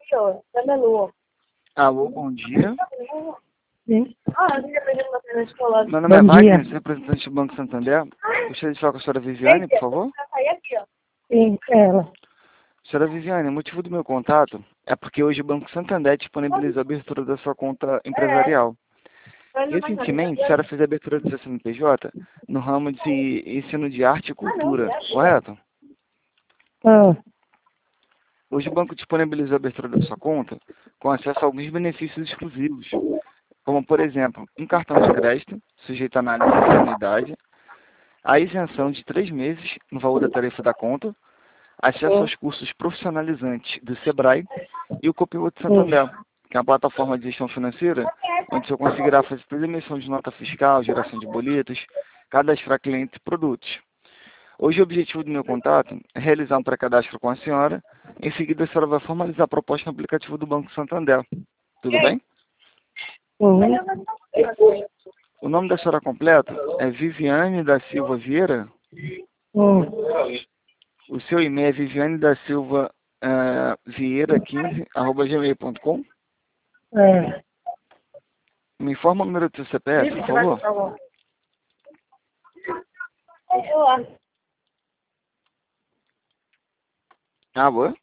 ó. Tá na lua. Alô, bom dia. Sim. Meu nome é Bom Wagner, dia. representante do Banco Santander. Gostaria de falar com a senhora Viviane, por favor. Sim, ela. Senhora Viviane, o motivo do meu contato é porque hoje o Banco Santander disponibiliza a abertura da sua conta empresarial. Recentemente, a senhora fez a abertura do seu CNPJ no ramo de ensino de arte e cultura, correto? Ah, Hoje o banco disponibiliza a abertura da sua conta com acesso a alguns benefícios exclusivos, como, por exemplo, um cartão de crédito, sujeito a análise de anuidade, a isenção de 3 meses no valor da tarifa da conta, acesso aos cursos profissionalizantes do Sebrae e o Copiloto Santander, que é uma plataforma de gestão financeira onde você conseguirá fazer toda a emissão de nota fiscal, geração de boletos, cadastrar clientes e produtos. Hoje o objetivo do meu contato é realizar um pré-cadastro com a senhora. Em seguida, a senhora vai formalizar a proposta no aplicativo do Banco Santander. Tudo bem? uhum. O nome da senhora completo é Viviane da Silva Vieira. Hum. O seu e-mail é viviane da Silva Vieira15@gmail.com. É. Me informa o número do seu CPF, por favor. Eu acho. Alô?